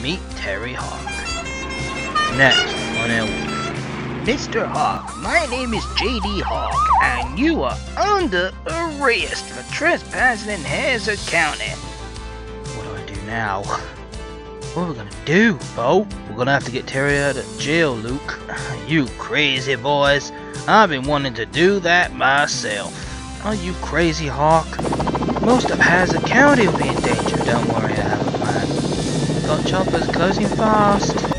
meet Terry Hawk. Next on Elwood. Mr. Hawk, my name is J.D. Hawk, and you are under arrest for trespassing in Hazard County. What do I do now? What are we gonna do, Bo? We're gonna have to get Terry out of jail, Luke. You crazy boys. I've been wanting to do that myself. Are you crazy, Hawk? Most of Hazard County will be in danger. Don't worry, I have a plan. Got choppers closing fast.